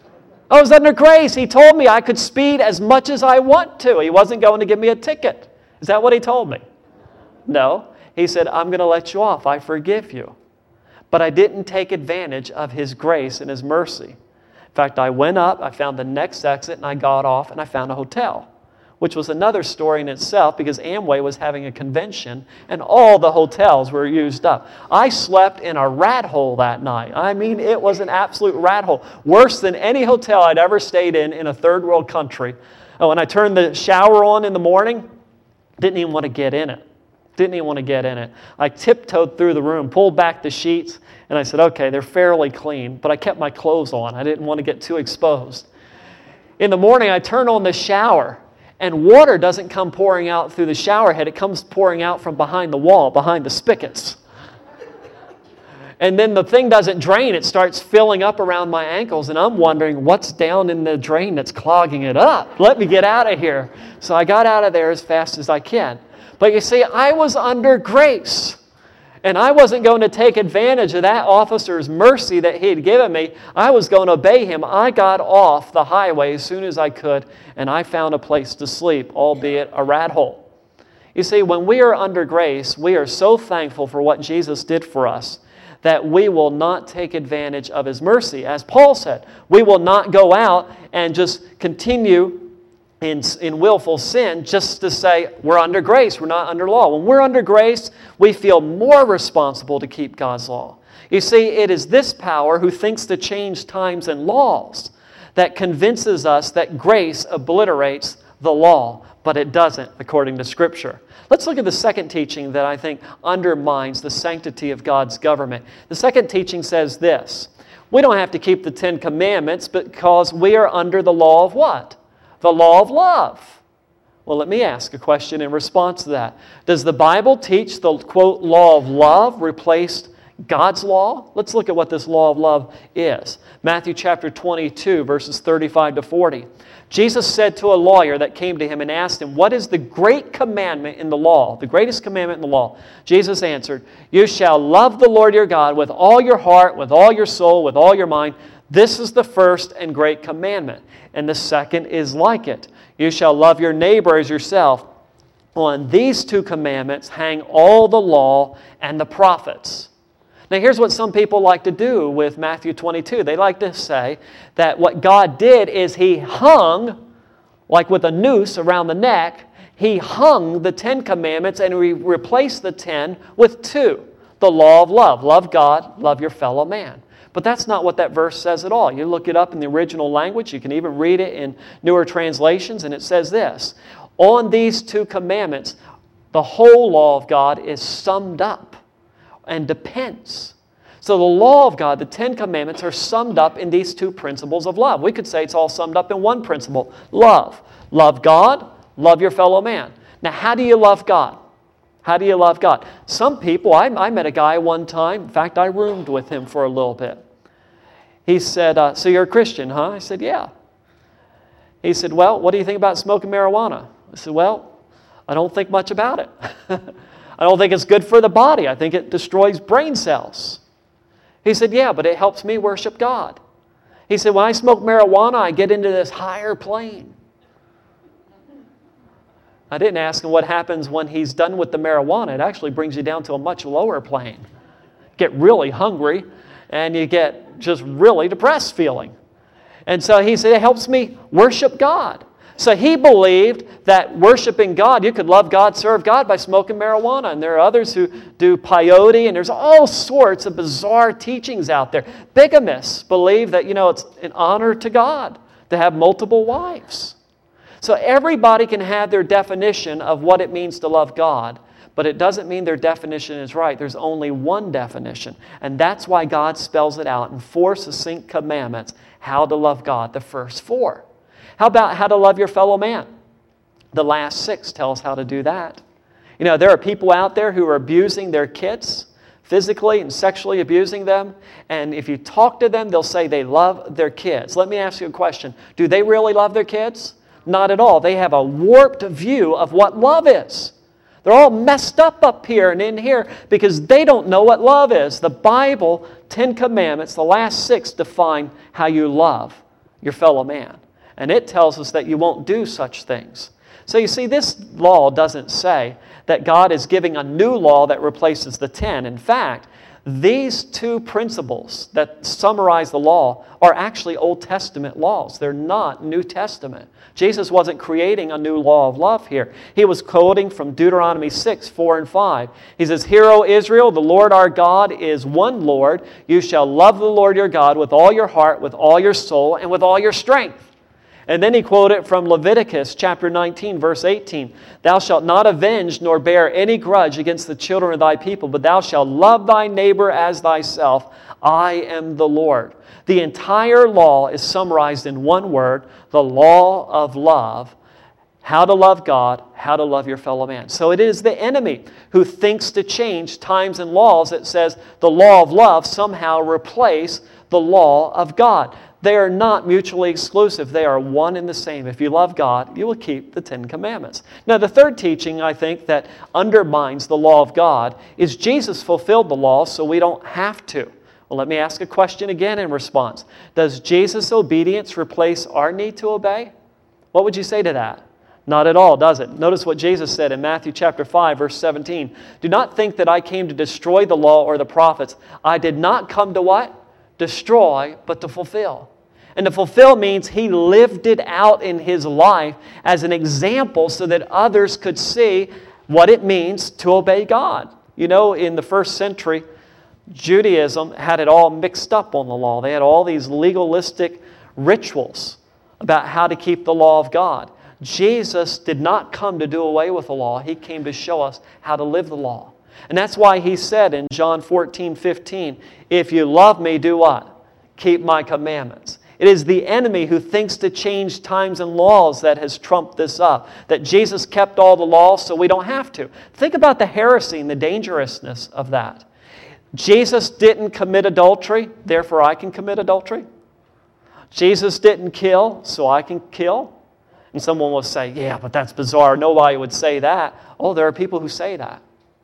I was under grace. He told me I could speed as much as I want to. He wasn't going to give me a ticket. Is that what he told me? No. He said, "I'm going to let you off. I forgive you." But I didn't take advantage of his grace and his mercy. In fact, I went up, I found the next exit, and I got off, and I found a hotel, which was another story in itself because Amway was having a convention, and all the hotels were used up. I slept in a rat hole that night. I mean, it was an absolute rat hole, worse than any hotel I'd ever stayed in a third world country. Oh, when I turned the shower on in the morning, didn't even want to get in it. Didn't even want to get in it. I tiptoed through the room, pulled back the sheets, and I said, okay, they're fairly clean, but I kept my clothes on. I didn't want to get too exposed. In the morning, I turn on the shower, and water doesn't come pouring out through the shower head. It comes pouring out from behind the wall, behind the spigots. And then the thing doesn't drain. It starts filling up around my ankles, and I'm wondering what's down in the drain that's clogging it up. Let me get out of here. So I got out of there as fast as I can. But you see, I was under grace. And I wasn't going to take advantage of that officer's mercy that he had given me. I was going to obey him. I got off the highway as soon as I could, and I found a place to sleep, albeit a rat hole. You see, when we are under grace, we are so thankful for what Jesus did for us that we will not take advantage of his mercy. As Paul said, we will not go out and just continue in willful sin just to say we're under grace, we're not under law. When we're under grace, we feel more responsible to keep God's law. You see, it is this power who thinks to change times and laws that convinces us that grace obliterates the law, but it doesn't, according to Scripture. Let's look at the second teaching that I think undermines the sanctity of God's government. The second teaching says this: we don't have to keep the 10 Commandments because we are under the law of what? The law of love. Well, let me ask a question in response to that. Does the Bible teach the, quote, law of love replaced God's law? Let's look at what this law of love is. Matthew chapter 22, verses 35 to 40. Jesus said to a lawyer that came to him and asked him, what is the great commandment in the law, the greatest commandment in the law? Jesus answered, you shall love the Lord your God with all your heart, with all your soul, with all your mind. This is the first and great commandment. And the second is like it. You shall love your neighbor as yourself. On these two commandments hang all the law and the prophets. Now here's what some people like to do with Matthew 22. They like to say that what God did is He hung, like with a noose around the neck, He hung the 10 commandments and He replaced the 10 with 2. The law of love. Love God, love your fellow man. But that's not what that verse says at all. You look it up in the original language. You can even read it in newer translations, and it says this. On these 2 commandments, the whole law of God is summed up and depends. So the law of God, the 10 commandments, are summed up in these 2 principles of love. We could say it's all summed up in one principle, love. Love God, love your fellow man. Now, how do you love God? How do you love God? Some people, I met a guy one time, in fact, I roomed with him for a little bit. He said, so you're a Christian, huh? I said, yeah. He said, well, what do you think about smoking marijuana? I said, well, I don't think much about it. I don't think it's good for the body. I think it destroys brain cells. He said, yeah, but it helps me worship God. He said, when I smoke marijuana, I get into this higher plane. I didn't ask him what happens when he's done with the marijuana. It actually brings you down to a much lower plane. Get really hungry, and you get just really depressed feeling. And so he said, it helps me worship God. So he believed that worshiping God, you could love God, serve God by smoking marijuana. And there are others who do peyote, and there's all sorts of bizarre teachings out there. Bigamists believe that, it's an honor to God to have multiple wives. So everybody can have their definition of what it means to love God, but it doesn't mean their definition is right. There's only one definition, and that's why God spells it out in 4 succinct commandments, how to love God, the first 4. How about how to love your fellow man? The last 6 tell us how to do that. There are people out there who are abusing their kids, physically and sexually abusing them, and if you talk to them, they'll say they love their kids. Let me ask you a question. Do they really love their kids? Not at all. They have a warped view of what love is. They're all messed up here and in here because they don't know what love is. The Bible, 10 commandments, the last 6 define how you love your fellow man. And it tells us that you won't do such things. So you see, this law doesn't say that God is giving a new law that replaces the 10. In fact, these 2 principles that summarize the law are actually Old Testament laws. They're not New Testament. Jesus wasn't creating a new law of love here. He was quoting from Deuteronomy 6, 4 and 5. He says, Hear, O Israel, the Lord our God is one Lord. You shall love the Lord your God with all your heart, with all your soul, and with all your strength. And then he quoted from Leviticus chapter 19, verse 18. Thou shalt not avenge nor bear any grudge against the children of thy people, but thou shalt love thy neighbor as thyself. I am the Lord. The entire law is summarized in one word, the law of love. How to love God, how to love your fellow man. So it is the enemy who thinks to change times and laws that says the law of love somehow replace the law of God. They are not mutually exclusive. They are one and the same. If you love God, you will keep the 10 commandments. Now, the third teaching, I think, that undermines the law of God is Jesus fulfilled the law, so we don't have to. Well, let me ask a question again in response. Does Jesus' obedience replace our need to obey? What would you say to that? Not at all, does it? Notice what Jesus said in Matthew chapter 5, verse 17. Do not think that I came to destroy the law or the prophets. I did not come to what? Destroy, but to fulfill. And to fulfill means he lived it out in his life as an example so that others could see what it means to obey God. In the first century, Judaism had it all mixed up on the law. They had all these legalistic rituals about how to keep the law of God. Jesus did not come to do away with the law. He came to show us how to live the law. And that's why he said in John 14, 15, if you love me, do what? Keep my commandments. It is the enemy who thinks to change times and laws that has trumped this up. That Jesus kept all the laws so we don't have to. Think about the heresy and the dangerousness of that. Jesus didn't commit adultery, therefore I can commit adultery. Jesus didn't kill, so I can kill. And someone will say, yeah, but that's bizarre. Nobody would say that. Oh, there are people who say that.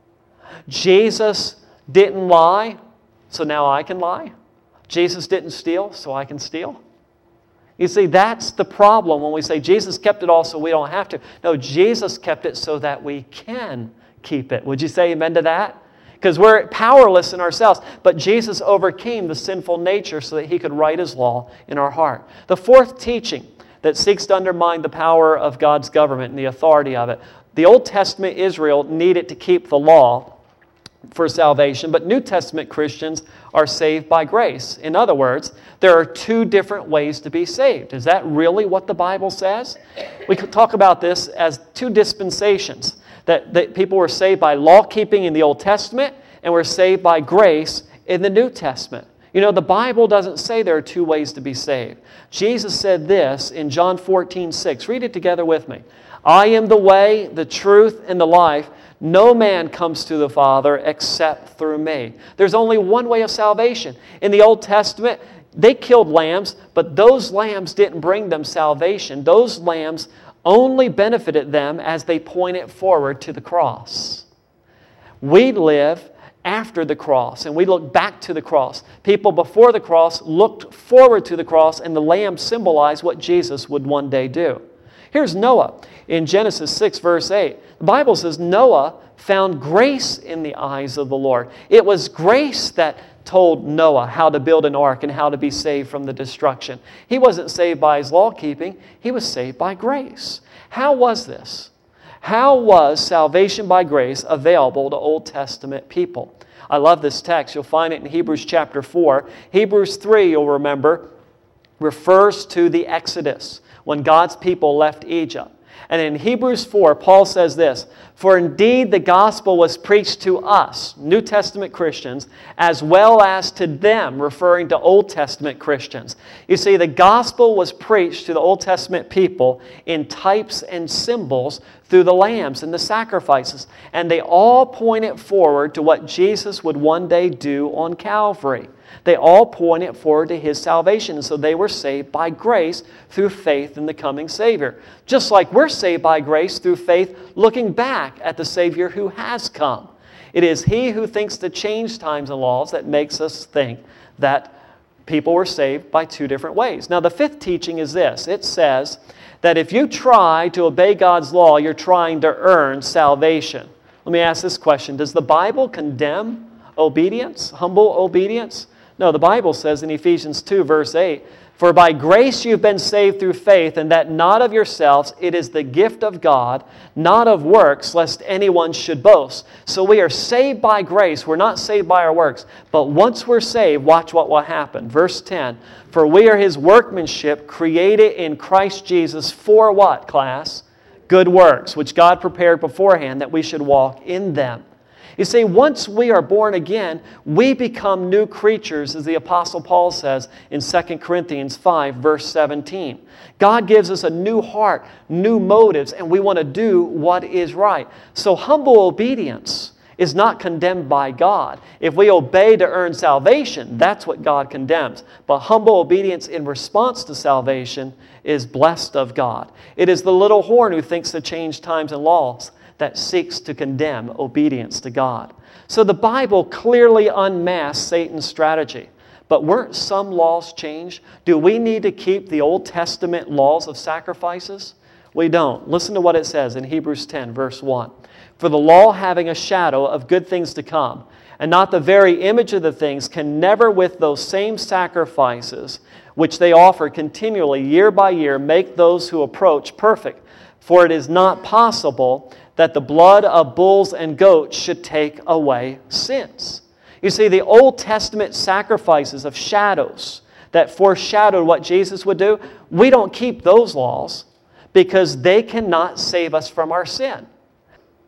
Jesus didn't lie, so now I can lie. Jesus didn't steal, so I can steal. You see, that's the problem when we say Jesus kept it all so we don't have to. No, Jesus kept it so that we can keep it. Would you say amen to that? Because we're powerless in ourselves. But Jesus overcame the sinful nature so that He could write His law in our heart. The fourth teaching that seeks to undermine the power of God's government and the authority of it. The Old Testament Israel needed to keep the law for salvation, but New Testament Christians are saved by grace. In other words, there are two different ways to be saved. Is that really what the Bible says? We could talk about this as two dispensations, that people were saved by law-keeping in the Old Testament and were saved by grace in the New Testament. You know, the Bible doesn't say there are two ways to be saved. Jesus said this in John 14:6. Read it together with me. I am the way, the truth, and the life. No man comes to the Father except through me. There's only one way of salvation. In the Old Testament, they killed lambs, but those lambs didn't bring them salvation. Those lambs only benefited them as they pointed forward to the cross. We live after the cross, and we look back to the cross. People before the cross looked forward to the cross, and the lamb symbolized what Jesus would one day do. Here's Noah in Genesis 6, verse 8. The Bible says Noah found grace in the eyes of the Lord. It was grace that told Noah how to build an ark and how to be saved from the destruction. He wasn't saved by his law-keeping. He was saved by grace. How was this? How was salvation by grace available to Old Testament people? I love this text. You'll find it in Hebrews chapter 4. Hebrews 3, you'll remember, refers to the Exodus, when God's people left Egypt. And in Hebrews 4, Paul says this, for indeed the gospel was preached to us, New Testament Christians, as well as to them, referring to Old Testament Christians. You see, the gospel was preached to the Old Testament people in types and symbols through the lambs and the sacrifices. And they all pointed forward to what Jesus would one day do on Calvary. They all pointed forward to His salvation. And so they were saved by grace through faith in the coming Savior. Just like we're saved by grace through faith looking back at the Savior who has come. It is He who thinks to change times and laws that makes us think that people were saved by two different ways. Now the fifth teaching is this. It says that if you try to obey God's law, you're trying to earn salvation. Let me ask this question. Does the Bible condemn obedience, humble obedience? No, the Bible says in Ephesians 2, verse 8, for by grace you've been saved through faith, and that not of yourselves, it is the gift of God, not of works, lest anyone should boast. So we are saved by grace. We're not saved by our works. But once we're saved, watch what will happen. Verse 10, for we are His workmanship, created in Christ Jesus for what, class? Good works, which God prepared beforehand that we should walk in them. You see, once we are born again, we become new creatures, as the Apostle Paul says in 2 Corinthians 5, verse 17. God gives us a new heart, new motives, and we want to do what is right. So humble obedience is not condemned by God. If we obey to earn salvation, that's what God condemns. But humble obedience in response to salvation is blessed of God. It is the little horn who thinks to change times and laws that seeks to condemn obedience to God. So the Bible clearly unmasks Satan's strategy. But weren't some laws changed? Do we need to keep the Old Testament laws of sacrifices? We don't. Listen to what it says in Hebrews 10, verse 1. For the law, having a shadow of good things to come, and not the very image of the things, can never with those same sacrifices which they offer continually year by year make those who approach perfect. For it is not possible that the blood of bulls and goats should take away sins. You see, the Old Testament sacrifices of shadows that foreshadowed what Jesus would do, we don't keep those laws because they cannot save us from our sin.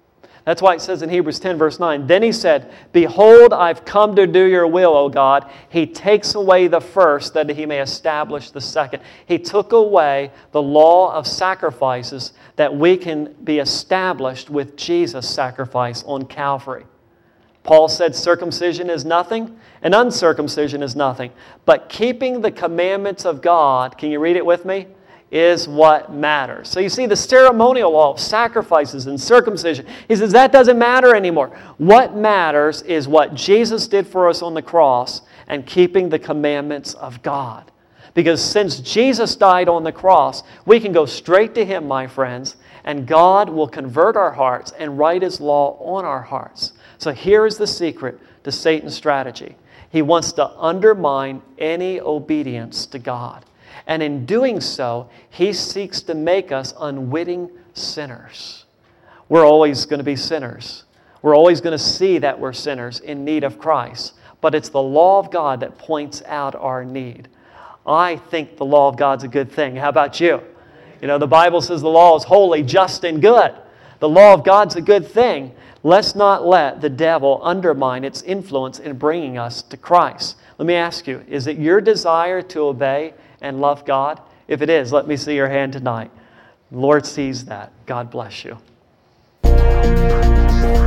That's why it says in Hebrews 10, verse 9, then he said, behold, I've come to do your will, O God. He takes away the first, that he may establish the second. He took away the law of sacrifices that we can be established with Jesus' sacrifice on Calvary. Paul said circumcision is nothing and uncircumcision is nothing. But keeping the commandments of God, can you read it with me? Is what matters. So you see the ceremonial law of sacrifices and circumcision. He says that doesn't matter anymore. What matters is what Jesus did for us on the cross and keeping the commandments of God. Because since Jesus died on the cross, we can go straight to Him, my friends, and God will convert our hearts and write His law on our hearts. So here is the secret to Satan's strategy. He wants to undermine any obedience to God. And in doing so, he seeks to make us unwitting sinners. We're always going to be sinners. We're always going to see that we're sinners in need of Christ. But it's the law of God that points out our need. I think the law of God's a good thing. How about you? You know, the Bible says the law is holy, just, and good. The law of God's a good thing. Let's not let the devil undermine its influence in bringing us to Christ. Let me ask you, is it your desire to obey and love God? If it is, let me see your hand tonight. The Lord sees that. God bless you.